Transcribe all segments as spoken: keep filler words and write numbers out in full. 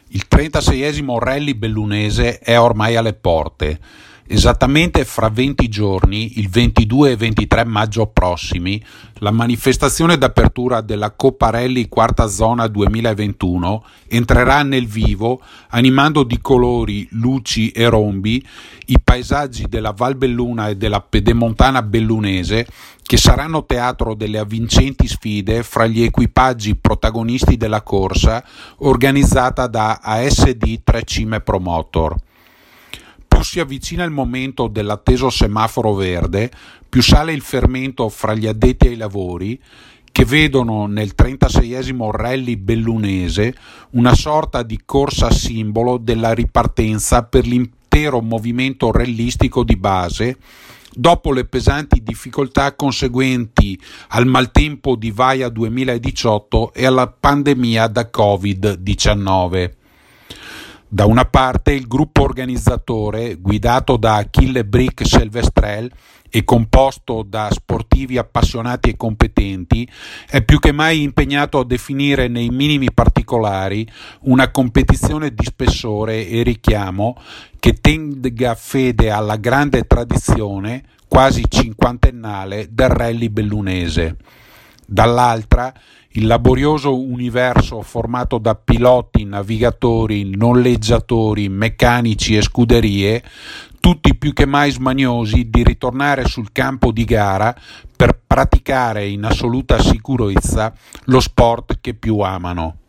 Il trentaseiesimo Rally bellunese è ormai alle porte. Esattamente fra venti giorni, il ventidue e ventitré maggio prossimi, la manifestazione d'apertura della Coppa Rally Quarta Zona duemilaventuno entrerà nel vivo, animando di colori, luci e rombi i paesaggi della Val Belluna e della Pedemontana bellunese, che saranno teatro delle avvincenti sfide fra gli equipaggi protagonisti della corsa organizzata da A S D Tre Cime Promotor. Più si avvicina il momento dell'atteso semaforo verde, più sale il fermento fra gli addetti ai lavori, che vedono nel trentaseiesimo Rally bellunese una sorta di corsa simbolo della ripartenza per l'intero movimento rallistico di base, dopo le pesanti difficoltà conseguenti al maltempo di Vaia duemiladiciotto e alla pandemia da covid diciannove. Da una parte il gruppo organizzatore, guidato da Achille Brick Selvestrel e composto da sportivi appassionati e competenti, è più che mai impegnato a definire nei minimi particolari una competizione di spessore e richiamo che tenga fede alla grande tradizione, quasi cinquantennale, del rally bellunese. Dall'altra, il laborioso universo formato da piloti, navigatori, noleggiatori, meccanici e scuderie, tutti più che mai smaniosi di ritornare sul campo di gara per praticare in assoluta sicurezza lo sport che più amano.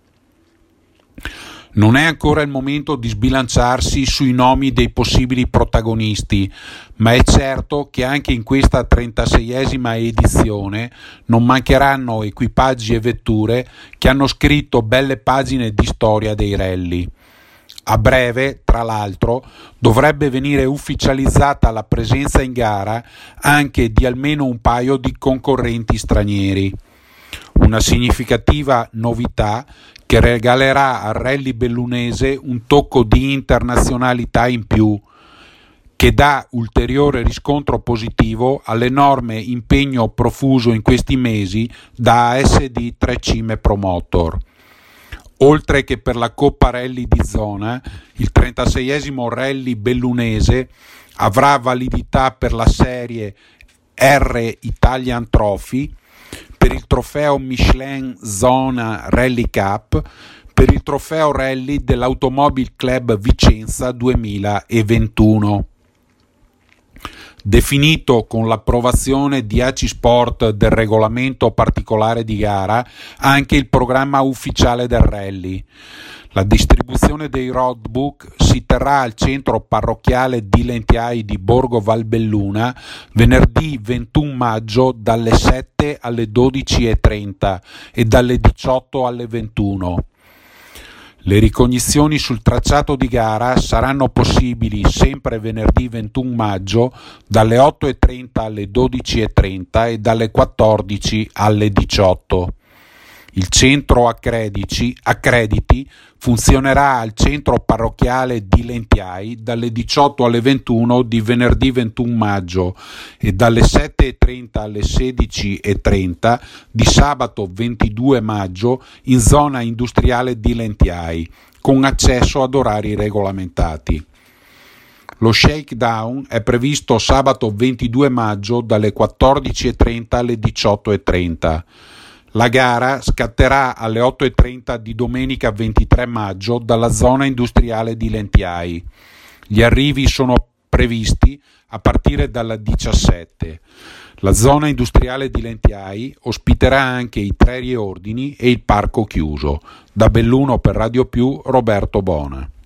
Non è ancora il momento di sbilanciarsi sui nomi dei possibili protagonisti, ma è certo che anche in questa trentaseiesima edizione non mancheranno equipaggi e vetture che hanno scritto belle pagine di storia dei rally. A breve, tra l'altro, dovrebbe venire ufficializzata la presenza in gara anche di almeno un paio di concorrenti stranieri. Una significativa novità che regalerà al rally bellunese un tocco di internazionalità in più, che dà ulteriore riscontro positivo all'enorme impegno profuso in questi mesi da A S D Tre Cime Promotor. Oltre che per la Coppa Rally di zona, il trentaseiesimo Rally bellunese avrà validità per la serie R Italian Trophy, per il trofeo Michelin Zona Rally Cup, per il trofeo rally dell'Automobile Club Vicenza duemilaventuno. Definito con l'approvazione di A C I Sport del regolamento particolare di gara anche il programma ufficiale del rally. La distribuzione dei roadbook si terrà al centro parrocchiale di Lentiai di Borgo Valbelluna venerdì ventuno maggio dalle sette alle dodici e trenta e dalle diciotto alle ventuno. Le ricognizioni sul tracciato di gara saranno possibili sempre venerdì ventuno maggio dalle otto e trenta alle dodici e trenta e dalle quattordici alle diciotto. Il centro accrediti, accrediti funzionerà al centro parrocchiale di Lentiai dalle diciotto alle ventuno di venerdì ventuno maggio e dalle sette e trenta alle sedici e trenta di sabato ventidue maggio in zona industriale di Lentiai, con accesso ad orari regolamentati. Lo shakedown è previsto sabato ventidue maggio dalle quattordici e trenta alle diciotto e trenta. La gara scatterà alle otto e trenta di domenica ventitré maggio dalla zona industriale di Lentiai. Gli arrivi sono previsti a partire dalla diciassette. La zona industriale di Lentiai ospiterà anche i tre riordini e il parco chiuso. Da Belluno per Radio Più, Roberto Bona.